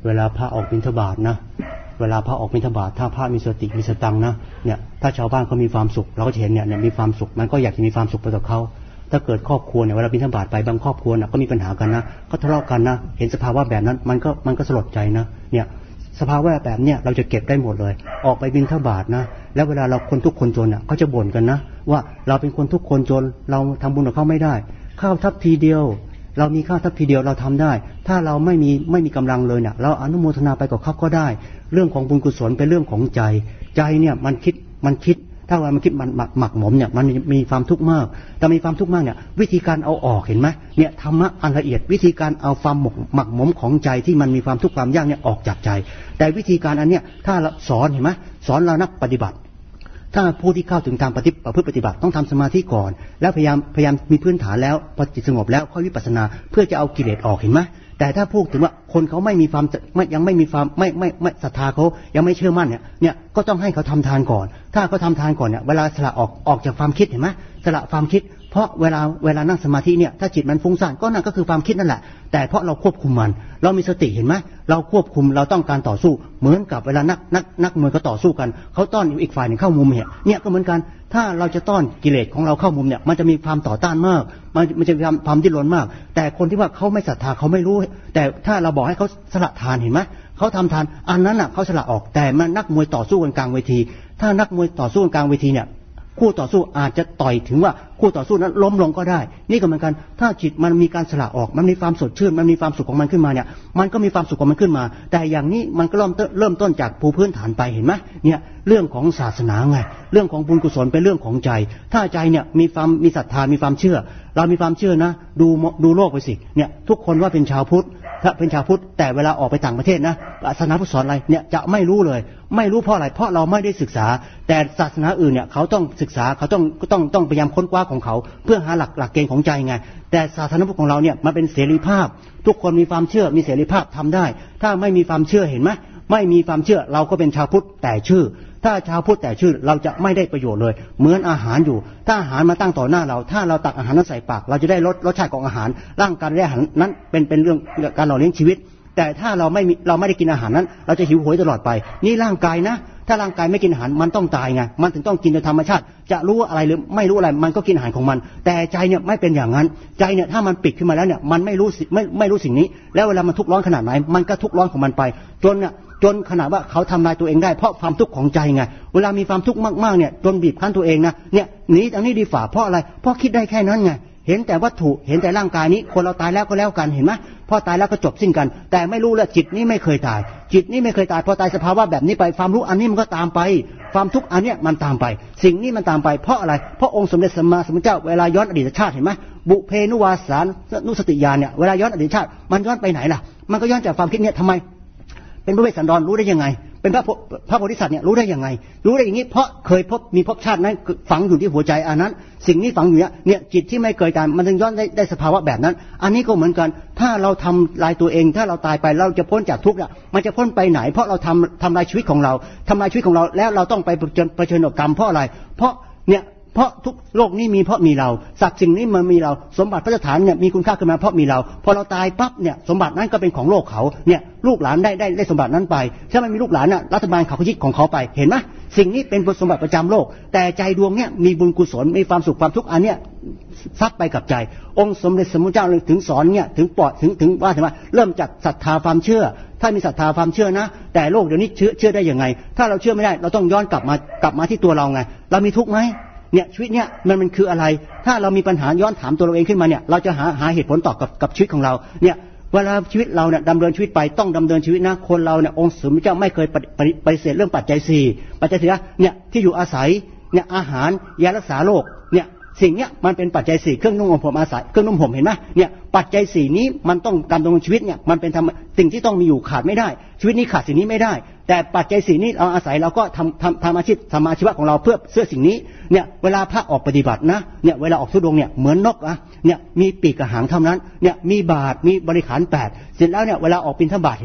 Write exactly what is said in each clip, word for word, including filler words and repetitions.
เวลาพระออกบิณฑบาตนะเวลาพระออกบิณฑบาตถ้าพระมีสติมีสตังนะเนี่ยถ้าชาวบ้านเขามีความสุขเราก็จะเห็นเนี่ยมีความสุขมันก็อยากจะมีความสุขไปกับเขาถ้าเกิดครอบครัวเนี่ยเวลาบิณฑบาตไปบางครอบครัวน่ะก็มีปัญหากันนะก็ทะเลาะกันนะเห็นสภาวะแบบนั้นมันก็มันก็สลดใจนะเนี่ยสภาวะแบบเนี้ยเราจะเก็บได้หมดเลยออกไปบิณฑบาตนะแล้วเวลาเราคนทุกคนจนน่ะเขาจะบ่นกันนะว่าเราเป็นคนทุกคนจนเราทำบุญกับเขาไม่ได้ข้าวทัพทีเดียวเรามีข้าวทัพทีเดียวเราทำได้ถ้าเราไม่มีไม่มีกำลังเลยเนี่ยเราอนุโมทนาไปกับเขาก็ได้เรื่องของบุญกุศลเป็นเรื่องของใจใจเนี่ยมันคิดมันคิดถ้าว่ามันคิดมันหมักหมักหมมเนี่ยมันมีความทุกข์มากแต่มีความทุกข์มากเนี่ยวิธีการเอาออกเห็นไหมเนี่ยธรรมะอันละเอียดวิธีการเอาความหมกหมักหมมของใจที่มันมีความทุกข์ความยากเนี่ยออกจากใจแต่วิธีการอันเนี้ยถ้าเราสอนเห็นไหมสอนเรานักปฏิบัติถ้าผู้ที่เข้าถึงทางปฏิบัติพฤติปฏิบัติต้องทำสมาธิก่อนแล้วพยายามพยายามมีพื้นฐานแล้วพอจิตสงบแล้วค่อยวิปัสสนาเพื่อจะเอากิเลสออกเห็นไหมแต่ถ้าพูดถึงว่าคนเขาไม่มีความยังไม่มีความไม่ไม่ไม่ศรัทธาเขายังไม่เชื่อมั่นเนี่ยเนี่ยก็ต้องให้เขาทำทานก่อนถ้าเขาทำทานก่อนเนี่ยเวลาสละออกออกจากความคิดเห็นไหมสละความคิดเพราะเวลาเวลานั่งสมาธิเนี่ยถ้าจิตมันฟุ้งซ่านก็นั่นก็คือความคิดนั่นแหละแต่เพราะเราควบคุมมันเรามีสติเห็นไหมเราควบคุมเราต้องการต่อสู้เหมือนกับเวลานักนักนักมวยเขาต่อสู้กันเขาต้อนอีกฝ่ายหนึ่งเข้ามุมเนี่ยเนี่ยก็เหมือนกันถ้าเราจะต้อนกิเลสของเราเข้ามุมเนี่ยมันจะมีความต่อต้านมากมันมันจะมีความดิ้นรนมากแต่คนที่ว่าเขาไม่ศรัทธาเขาไม่รู้แต่ถ้าเราบอกให้เขาสละทานเห็นไหมเขาทำทานอันนั้นอ่ะเขาสละออกแต่มันนักมวยต่อสู้กันกลางเวทีถ้านักมวยต่อสู้กันกลางเวทีเนี่ยคู่ต่อสู้อาจจะต่อยถึงว่าคู่ต่อสู้นั้นล้มลงก็ได้นี่ก็เหมือนกันถ้าจิตมันมีการสละออกมันมีความสดชื่นมันมีความสุขของมันขึ้นมาเนี่ยมันก็มีความสุขของมันขึ้นมาแต่อย่างนี้มันก็เริ่มเริ่มต้นจากภูพื้นฐานไปเห็นไหมเนี่ยเรื่องของศาสนาไงเรื่องของบุญกุศลเป็นเรื่องของใจถ้าใจเนี่ยมีความมีศรัทธามีความเชื่อเรามีความเชื่อนะดูดูโลกไปสิเนี่ยทุกคนว่าเป็นชาวพุทธถ้าเป็นชาวพุทธแต่เวลาออกไปต่างประเทศนะศาสนาพุทธสอนอะไรเนี่ยจะไม่รู้เลยไม่รู้เพราะอะไรเพราะเราไม่ได้ศึกษาแต่ศาสนาอื่นเนี่ยเขาต้องศึกษาเขาต้องต้องต้องพยายามค้นคว้าของเขาเพื่อหาหลักหลักเกณฑ์ของใจไงแต่ศาสนาพุทธของเราเนี่ยมันเป็นเสรีภาพทุกคนมีความเชื่อมีเสรีภาพทำได้ถ้าไม่มีความเชื่อเห็นไหมไม่มีความเชื่อเราก็เป็นชาวพุทธแต่ชื่อถ้าชาวพุทธแต่ชื่อเราจะไม่ได้ประโยชน์เลยเหมือนอาหารอยู่ถ้าอาหารมาตั้งต่อหน้าเราถ้าเราตักอาหารนั้นใส่ปากเราจะได้รสรสชาติของอาหารร่างกายได้อาหารนั้นเป็นเป็นเรื่องการหล่อเลี้ยงชีวิตแต่ถ้าเราไม่เราไม่ได้กินอาหารนั้นเราจะหิวโหยตลอดไปนี่ร่างกายนะถ้าร่างกายไม่กินอาหารมันต้องตายไงมันถึงต้องกินโดยธรรมชาติจะรู้อะไรหรือไม่รู้อะไรมันก็กินอาหารของมันแต่ใจเนี่ยไม่เป็นอย่างนั้นใจเนี่ยถ้ามันปิดขึ้นมาแล้วเนี่ยมันไม่รู้ไม่ไม่รู้สิ่งนี้แล้วเวลามันทุกข์ร้อนขนาดไหนมันก็ทุกข์ร้อนของมันไปจนเนี่ยจนขนาดว่าเขาทำลายตัวเองได้เพราะความทุกข์ของใจไงเวลามีความทุกข์มากๆเนี่ยจนบีบคั้นตัวเองนะเนี่ยหนีอันนี้ดีฝ่าเพราะอะไรเพราะคิดได้แค่นั้นไงเห็นแต่วัตถุเห็นแต่ร่างกายนี้คนเราตายแล้วก็แล้วกันเห็นไหมพอตายแล้วก็จบสิ้นกันแต่ไม่รู้เลยจิตนี้ไม่เคยตายจิตนี้ไม่เคยตายพอตายสภาวะแบบนี้ไปความรู้อันนี้มันก็ตามไปความทุกข์อันเนี้ยมันตามไปสิ่งนี้มันตามไปเพราะอะไรเพราะองค์สมเด็จสัมมาสัมพุทธเจ้าเวลาย้อนอดีตชาติเห็นไหมบุเพนุวาสานุสติญาณเนี่ยเวลาย้อนอดีตชาติมันย้อนไปไหนล่ะมันก็ย้อนจากความคิดเนี่ยทำไมเป็นพระเวสสันดรรู้ได้ยังไงเป็นพระพระโพธิสัตว์เนี่ยรู้ได้ยังไงรู้ได้อย่างนี้เพราะเคยพบมีภพชาตินั้นฝังอยู่ที่หัวใจอันนั้นสิ่งนี้ฝังอยู่เนี่ยจิตที่ไม่เคยตายมันจึงย้อนได้ได้สภาวะแบบนั้นอันนี้ก็เหมือนกันถ้าเราทำลายตัวเองถ้าเราตายไปเราจะพ้นจากทุกข์เนี่ยมันจะพ้นไปไหนเพราะเราทำทำลายชีวิตของเราทำลายชีวิตของเราแล้วเราต้องไปเผชิญกับกรรมเพราะอะไรเพราะเนี่ยเพราะทุกโลกนี้มีเพราะมีเราสัตว์สิ่งนี้มันมีเราสมบัติพระสถานเนี่ยมีคุณค่าขึ้นมาเพราะมีเราพอเราตายปั๊บเนี่ยสมบัตินั้นก็เป็นของโลกเขาเนี่ยลูกหลานได้ได้ได้สมบัตินั้นไปถ้าไม่มีลูกหลานน่ะรัฐบาลเขาก็ยึดของเขาไปเห็นไหมสิ่งนี้เป็นสมบัติประจำโลกแต่ใจดวงเนี่ยมีบุญกุศลมีความสุขความทุกข์อันเนี้ยซับไปกับใจองค์สมเด็จสมมุติเจ้าถึงสอนเนี่ยถึงปอดถึงถึงว่าถึงว่าเริ่มจากศรัทธาความเชื่อถ้ามีศรัทธาความเชื่อนะแต่โลกเดี๋ยวนี้เชื่อเชื่อได้ยังไงถ้าเราเชื่อไม่ได้เราต้องย้อนกลับมากลับมาที่ตัวเราไงเรามีทุกข์ไหมเนี่ยชีวิตเนี่ยมันมันคืออะไรถ้าเรามีปัญหาย้อนถามตัวเราเองขึ้นมาเนี่ยเราจะหาหาเหตุผลต่อกับกับชีวิตของเราเนี่ยเวลาชีวิตเราเนี่ยดำเนินชีวิตไปต้องดำเนินชีวิตนะคนเราเนี่ยองค์สมเด็จเจ้าไม่เคยปฏิเสธเรื่องปัจจัยสี่ปัจจัยสี่เนี่ยที่อยู่อาศัยเนี่ยอาหารยารักษาโรคเนี่ยสิ่งเนี้ยมันเป็นปัจจัยสี่เครื่องนุ่งห่มอาศัยเครื่องนุ่งห่มเห็นไหมเนี่ยปัจจัยสี่นี้มันต้องดำรงชีวิตเนี่ยมันเป็นสิ่งที่ต้องมีอยู่ขาดไม่ได้ชีวิตนี้ขาดสิ่งนี้ไม่ได้แต่ปัจจัยสี่นี้เราอาศัยเราก็ทำทำทำอาชีพทำอาชีพของเราเพื่อเสื้อสิ่งนี้เนี่ยเวลาพระออกปฏิบัตินะเนี่ยเวลาออกธุดงค์เนี่ยเหมือนนกอะเนี่ยมีปีกกับหางเท่านั้นเนี่ยมีบาทมีบริขารแปดเสร็จแล้วเนี่ยเวลาออกบิณฑบาตเห็นไหม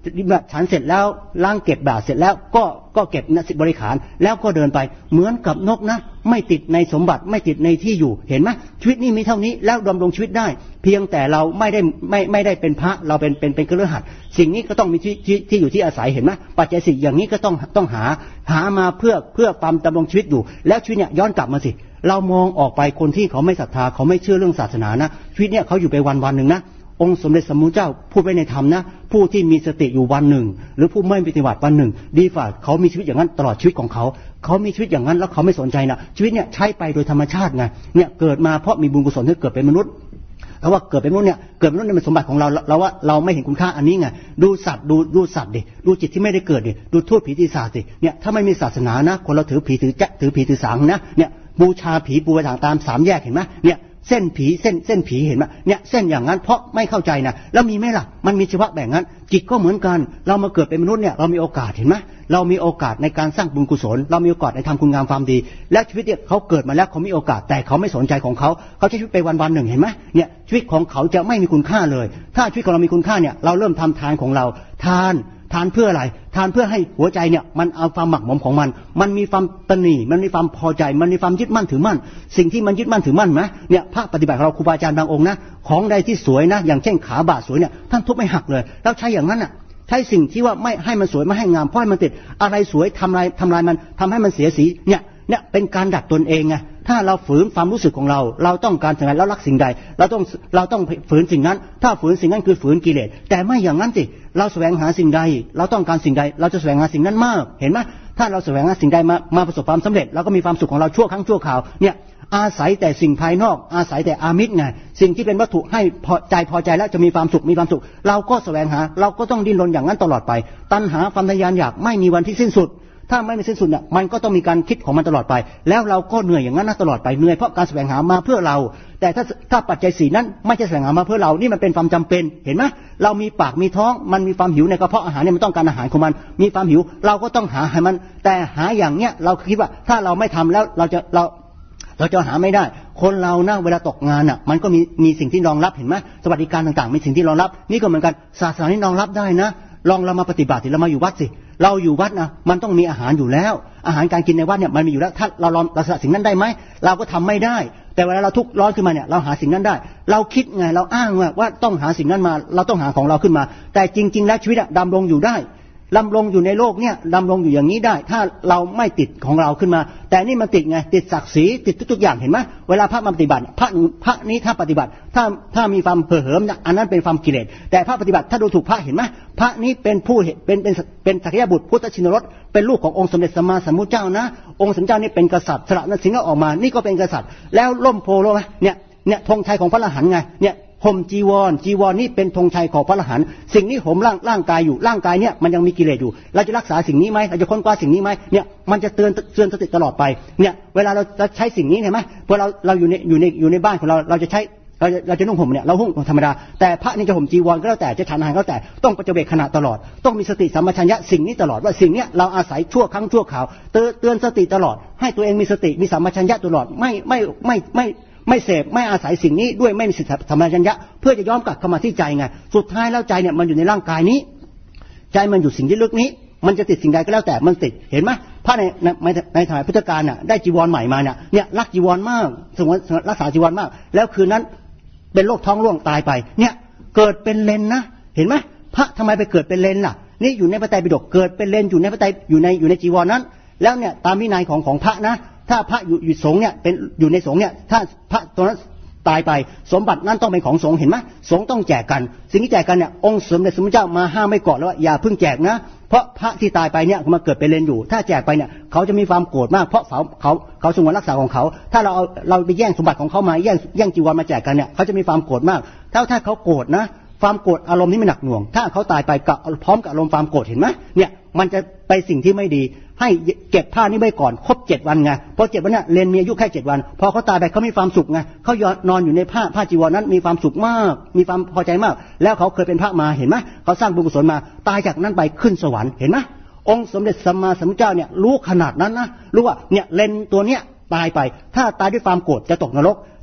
ฉันเสร็จแล้วล้างเก็บบาตรเสร็จแล้วก็ก็เก็บนสิบริขารแล้วก็เดินไปเหมือนกับนกนะไม่ติดในสมบัติไม่ติดในที่อยู่เห็นไหมชีวิตนี้มีเท่านี้แล้วดำรงชีวิตได้เพียงแต่เราไม่ได้ไม่ไม่ได้เป็นพระเราเป็นเป็นเป็นเครือขัดสิ่งนี้ก็ต้องมีที่ที่ที่อยู่ที่อาศัยเห็นไหมปัจจัยสี่อย่างนี้ก็ต้องต้องหาหามาเพื่อเพื่อความดำรงชีวิตอยู่แล้วชีวิตเนี่ยย้อนกลับมาสิเรามองออกไปคนที่เขาไม่ศรัทธาเขาไม่เชื่อเรื่องศาสนานะชีวิตเนี่ยเขาอยู่ไปวันวันหนึ่งนะองค์สมเด็จสัมมาสัมพุทธเจ้าพูดไว้ในธรรมนะผู้ที่มีสติอยู่วันหนึ่งหรือผู้ไม่ปฏิบัติวันหนึ่งดีฝ่าเขามีชีวิตอย่างนั้นตลอดชีวิตของเขาเขามีชีวิตอย่างนั้นแล้วเขาไม่สนใจนะชีวิตเนี่ยใช้ไปโดยธรรมชาติไงเนี่ยเกิดมาเพราะมีบุญกุศลที่เกิดเป็นมนุษย์แล้วว่าเกิดเป็นมนุษย์เนี่ยเกิดเป็นมนุษย์เนี่ยเป็นสมบัติของเราเราว่าเราไม่เห็นคุณค่าอันนี้ไงดูสัตว์ดูดูสัตว์ดิดูจิตที่ไม่ได้เกิดดิดูทูตผีปีศาจดิเนี่ยถ้าไม่มีศาสนานะคนเราถือผีถือแจ๊ถือผีถือสางนะเนี่ยบูชาผีบูชาตามสามแยกเห็นไหมเนี่ยเส้นผีเส้นเส้นผีเห็นไหมเนี่ยเส้นอย่างนั้นเพราะไม่เข้าใจนะแล้วมีไหมล่ะมันมีเฉพาะแบ่งนั้นจิตก็เหมือนกันเรามาเกิดเป็นมนุษย์เนี่ยเรามีโอกาสเห็นไหมเรามีโอกาสในการสร้างบุญกุศลเรามีโอกาสในทำคุณงามความดีและชีวิตเนี่ยเขาเกิดมาแล้วเขามีโอกาสแต่เขาไม่สนใจของเขาเขาใช้ชีวิตไปวันวันหนึ่งเห็นไหมเนี่ยชีวิตของเขาจะไม่มีคุณค่าเลยถ้าชีวิตของเรามีคุณค่าเนี่ยเราเริ่มทำทานของเราทานทานเพื่ออะไรทานเพื่อให้หัวใจเนี่ยมันเอาความหมักหมมของมันมันมีความตนีมันมีความพอใจมันมีความยึดมั่นถือมั่นสิ่งที่มันยึดมั่นถือมั่นไหมเนี่ยพระปฏิบัติของเราครูบาอาจารย์บางองค์นะของใดที่สวยนะอย่างเช่นขาบาทสวยเนี่ยท่านทุบไม่หักเลยแล้วใช้อย่างนั้นอ่ะใช้สิ่งที่ว่าไม่ให้มันสวยไม่ให้งามเพราะมันติดอะไรสวยทำลายทำลายมันทำให้มันเสียสีเนี่ยเนี่ยเป็นการดัดตนเองไงถ้าเราฝืนความรู้สึกของเราเราต้องการสิ่งใดแล้วรักสิ่งใดเราต้องเราต้องฝืนสิ่งนั้นถ้าฝืนสิ่งนั้นคือฝืนกิเลสแต่ไม่อย่างนั้นสิเราแสวงหาสิ่งใดเราต้องการสิ่งใดเราจะแสวงหาสิ่งนั้นมากเห็นไหมถ้าเราแสวงหาสิ่งใดมามาประสบความสำเร็จเราก็มีความสุขของเราชั่วครั้งชั่วคราวเนี่ยอาศัยแต่สิ่งภายนอกอาศัยแต่อามิตรไงสิ่งที่เป็นวัตถุให้พอใจพอใจแล้วจะมีความสุขมีความสุขเราก็แสวงหาเราก็ต้องดิ้นรนอย่างนั้นตลอดไปตัณหาความทะยานอยากไม่มีวันที่สิ้นสุดถ้าไม่มีสิ้นสุดเนี่ยมันก็ต้องมีการคิดของมันตลอดไปแล้วเราก็เหนื่อยอย่างนั้นนะตลอดไปเหนื่อยเพราะการแสวงหามาเพื่อเราแต่ถ้าถ้าปัจจัยสี่นั้นไม่ใช่แสวงหามาเพื่อเรานี่มันเป็นความจำเป็นเห็นไหมเรามีปากมีท้องมันมีความหิวในกระเพาะอาหารเนี่ยมันต้องการอาหารของมันมีความหิวเราก็ต้องหาให้มันแต่หาอย่างเนี้ยเราคิดว่าถ้าเราไม่ทำแล้วเราจะเราเราจะหาไม่ได้คนเรานะเวลาตกงานอ่ะมันก็มีมีสิ่งที่รองรับเห็นไหมสวัสดิการต่างๆมีสิ่งที่รองรับนี่ก็เหมือนกันศาสนานี่รองรับได้นะลองเรามาปฏิบัติสิเรามาอยู่วัดสิเราอยู่วัดนะมันต้องมีอาหารอยู่แล้วอาหารการกินในวัดเนี่ยมันมีอยู่แล้วถ้าเราลองเราสละสิ่งนั้นได้ไหมเราก็ทำไม่ได้แต่เวลาเราทุกข์ร้อนขึ้นมาเนี่ยเราหาสิ่งนั้นได้เราคิดไงเราอ้างว่าว่าต้องหาสิ่งนั้นมาเราต้องหาของเราขึ้นมาแต่จริงๆแล้วชีวิตดำรงอยู่ได้ดำรงอยู่ในโลกเนี่ยดำรงอยู่อย่างนี้ได้ถ้าเราไม่ติดของเราขึ้นมาแต่นี่มันติดไงติดศักดิ์ศรีติดทุกๆอย่างเห็นไหมเวลาพระมาปฏิบัติพระพระนี้ถ้าปฏิบัติถ้าถ้ามีความเผลอเหิมอันนั้นเป็นความกิเลสแต่พระปฏิบัติถ้าดูถูกพระเห็นไหมพระนี้เป็นผู้เป็นเป็นเป็นสักยบุตรพุทธชินรสเป็นลูกขององค์สมเด็จสัมมาสัมพุทธเจ้านะองค์สมเด็จเจ้านี่เป็นกษัตริย์สละนสิงห์ออกมานี่ก็เป็นกษัตริย์แล้วล่มโพโลไหมเนี่ยเนี่ยธงชัยของพระอรหันต์ไงเนี่ยห่มจีวรจีวรนี่เป็นธงชัยของพระอรหันต์สิ่งนี้ห่มร่างร่างกายอยู่ร่างกายเนี่ยมันยังมีกิเลสอยู่เราจะรักษาสิ่งนี้ไหมเราจะค้นคว้าสิ่งนี้ไหมเนี่ยมันจะเตือนเตือนสติตลอดไปเนี่ยเวลาเราจะใช้สิ่งนี้เห็นไหมพอเราเราอยู่ในอยู่ในอยู่ในบ้านของเราเราจะใช้เราจะเราจะนุ่งห่มเนี่ยเราห่มธรรมดาแต่พระนี่จะห่มจีวรก็แล้วแต่จะฉันอาหารก็แล้วแต่ต้องปัจเจกขณะตลอดต้องมีสติสัมปชัญญะสิ่งนี้ตลอดว่าสิ่งนี้เราอาศัยชั่วครั้งชั่วคราวเตือนเตือนสติตลอดให้ตัวเองมีสติมีสัมปชัญญะตลอดไม่ไม่ไม่ไม่ไม่เสพไม่อาศัยสิ่งนี้ด้วยไม่มีสิทธิธรรมชัญญะเพื่อจะย้อนกลับเข้ามาที่ใจไงสุดท้ายแล้วใจเนี่ยมันอยู่ในร่างกายนี้ใจมันอยู่สิ่งที่ลึกนี้มันจะติดสิ่งใดก็แล้วแต่มันติดเห็นไหมพระในในในสมัยพุทธกาลน่ะได้จีวรใหม่มาเนี่ยเนี่ยรักจีวรมากสงวนรักษาจีวรมากแล้วคืนนั้นเป็นโรคท้องร่วงตายไปเนี่ยเกิดเป็นเลนนะเห็นไหมพระทำไมไปเกิดเป็นเลนล่ะนี่อยู่ในพระไตรปิฎกเกิดเป็นเลนอยู่ในพระไตรอยู่ในอยู่ในจีวรนั้นแล้วเนี่ยตามวินัยของของพระนะถ้าพระอยู่อยู่สงฆ์เนี่ยเป็นอยู่ในสงฆ์เนี่ยถ้าพระตัวนั้นตายไปสมบัตินั้นต้องเป็นของสงฆ์เห็นไหมสงฆ์ต้องแจกกันสิ่งที่แจกกันเนี่ยองค์สมเด็จสมเด็จเจ้ามาห้ามไม่ก่อนแล้วว่าอย่าเพิ่งแจกนะเพราะพระที่ตายไปเนี่ยมาเกิดเป็นเลนอยู่ถ้าแจกไปเนี่ยเขาจะมีความโกรธมากเพราะเขาเขาเขาสงวนรักษาของเขาถ้าเราเอาเราไปแย่งสมบัติของเขามาแย่งแย่งจีวรมาแจกกันเนี่ยเขาจะมีความโกรธมากถ้าถ้าเขาโกรธนะความโกรธอารมณ์นี้ไม่หนักหน่วงถ้าเขาตายไปกับพร้อมกับอารมณ์ความโกรธเห็นไหมเนี่ยมันจะไปสิ่งที่ไม่ดีให้เก็บผ้านี้ไว้ก่อนครบเจ็ดวันไงพอเจ็ดวันเนี่ยเลนมีอายุแค่เจ็ดวันพอเขาตายไปเขามีความสุขไงเขานอนอยู่ในผ้าผ้าจีวรนั้นมีความสุขมากมีความพอใจมากแล้วเขาเคยเป็นพระมาเห็นไหมเขาสร้างบุญกุศลมาตายจากนั้นไปขึ้นสวรรค์เห็นไหมองค์สมเด็จสัมมาสัมพุทธเจ้าเนี่ยรู้ขนาดนั้นนะรู้ว่าเนี่ยเลนตัวเนี้ยตายไปถ้าตายด้วยความโกรธจะตกนรก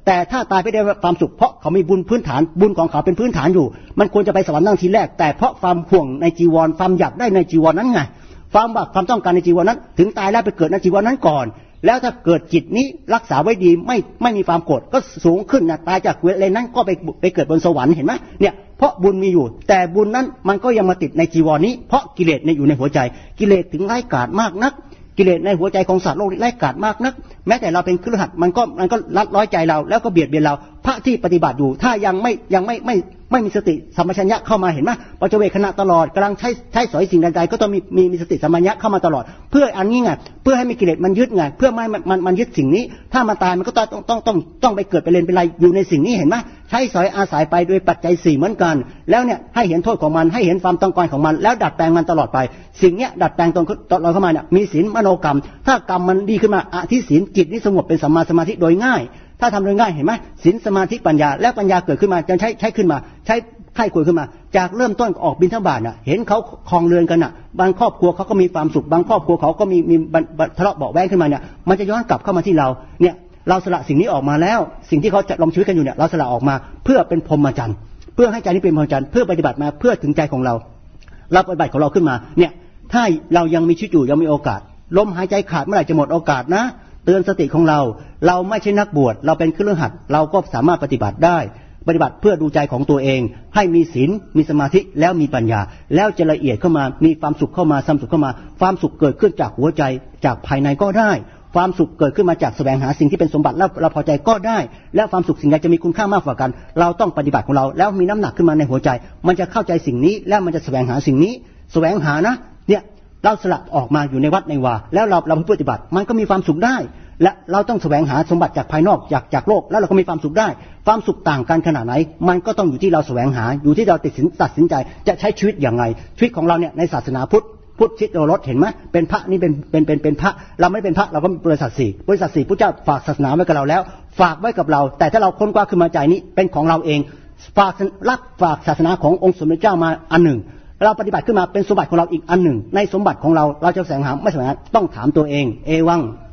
แต่ถ้าตายไปได้ความสุขเพราะเขามีบุญพื้นฐานบุญของเขาเป็นพื้นฐานอยู่มันควรจะไปสวรรค์ตั้งทีแรกแต่เพราะความห่วงในจีวรความอยากได้ในจีวรนั้นไงความว่าความต้องการในจีวรนั้นถึงตายแล้วไปเกิดในจีวรนั้นก่อนแล้วถ้าเกิดจิตนี้รักษาไว้ดีไม่ไม่มีความโกรธก็สูงขึ้นนะตายจากเวรนั้นก็ไปไปเกิดบนสวรรค์เห็นไหมเนี่ยเพราะบุญมีอยู่แต่บุญนั้นมันก็ยังมาติดในจีวรนี้เพราะกิเลสในอยู่ในหัวใจกิเลสถึงร้ายกาจมากนักกิเลสในหัวใจของสัตว์โลกนี้ร้ายกาจมากนักแม้แต่เราเป็นคฤหัสถ์มันก็มันก็ลัดร้อยใจเราแล้วก็เบียดเบียนเราพระที่ปฏิบัติอยู่ถ้ายังไม่ยังไม่ไม่ไม่มีสติสัมปชัญญะเข้ามาเห็นไหมปัจเจเวคขณะตลอดกำลังใช้ใช้สอยสิ่งใดๆก็ต้องมีมีมีสติสัมปชัญญะเข้ามาตลอดเพื่ออันนี้ไงเพื่อให้มีกิเลสมันยึดไงเพื่อไม่มันมันยึดสิ่งนี้ถ้ามันตายมันก็ต้องต้องต้องต้องไปเกิดไปเรียนเป็นไรอยู่ในสิ่งนี้เห็นไหมใช้สอยอาศัยไปโดยปัจจัยสี่เหมือนกันแล้วเนี่ยให้เห็นโทษของมันให้เห็นความต้องการของมันแล้วดัดแปลงมันตลอดไปสิ่งเนี้ยดัดแปลงตรงตลอดเข้ามาเนี่ยมีศีลมโนกรรมถ้ากรรมมันดีขึ้นมาอธิศีลจิตนี้สงบเป็นสัมมาสมาธิโดยง่ายถ้าทำโดยง่ายเห็นไหมศีลสมาธิปัญญาแล้วปัญญาเกิดขึ้นมาจะใช้ใช้ขึ้นมาใช้ไข้ควรขึ้นมาจากเริ่มต้นออกบิณฑบาตน่ะเห็นเขาคลองเรือนกันน่ะบางครอบครัวเขาก็มีความสุขบางครอบครัวเขาก็มีมีทะเลาะเบาะแว้งขึ้นมาเนี่ยมันจะย้อนกลับเข้ามาที่เราเนี่ยเราสละสิ่งนี้ออกมาแล้วสิ่งที่เขาจะลงชีวิตกันอยู่เนี่ยเราสละออกมาเพื่อเป็นพรหมจรรย์เพื่อให้ใจนี้เป็นพรหมจรรย์เพื่อปฏิบัติมาเพื่อถึงใจของเราเราปฏิบัติของเราขึ้นมาเนี่ยถ้าเรายังมีชีวิตอยู่ยังมีโอกาสลมหายใจขาดเมื่อไหร่จะหมดโอกาสนะเตือนสติของเราเราไม่ใช่นักบวชเราเป็นคฤหัสถ์เราก็สามารถปฏิบัติได้ปฏิบัติเพื่อดูใจของตัวเองให้มีศีลมีสมาธิแล้วมีปัญญาแล้วจะละเอียดเข้ามามีความสุขเข้ามาความสุขเข้ามาความสุขเกิดขึ้นจากหัวใจจากภายในก็ได้ความสุขเกิดขึ้นมาจากแสวงหาสิ่งที่เป็นสมบัติแล้วเราพอใจก็ได้และความสุขสิ่งใดจะมีคุณค่ามากกว่ากันเราต้องปฏิบัติของเราแล้วมีน้ำหนักขึ้นมาในหัวใจมันจะเข้าใจสิ่งนี้แล้วมันจะแสวงหาสิ่งนี้แสวงหานะเนี่ยเราสละออกมาอยู่ในวัดในวาแล้วเราเราปฏิบัติมันก็มีความสุขได้และเราต้องแสวงหาสมบัติจากภายนอกจากจากโลกแล้วเราก็มีความสุขได้ความสุขต่างกันขนาดไหนมันก็ต้องอยู่ที่เราแสวงหาอยู่ที่เราตัดสินตัดสินใจจะใช้ชีวิตอย่างไรชีวิตของเราเนี่ยในศาสนาพุทธพุทธชิตโอรสเห็นไหมเป็นพระนี่เป็นเป็นเป็นเป็นพระเราไม่เป็นพระเราก็มีบริษัทสี่บริษัทสี่พระเจ้าฝากศาสนาไว้กับเราแล้วฝากไว้กับเราแต่ถ้าเราค้นคว้าขึ้นมาใจนี้เป็นของเราเองฝากรับฝากศาสนาขององค์สมเด็จเจ้ามาอันหนึ่งเราปฏิบัติขึ้นมาเป็นสมบัติของเราอีกอันหนึ่งในสมบัติของเราเราจะแสวงหาไม่แสวงหาต้องถามตัวเองเอวัง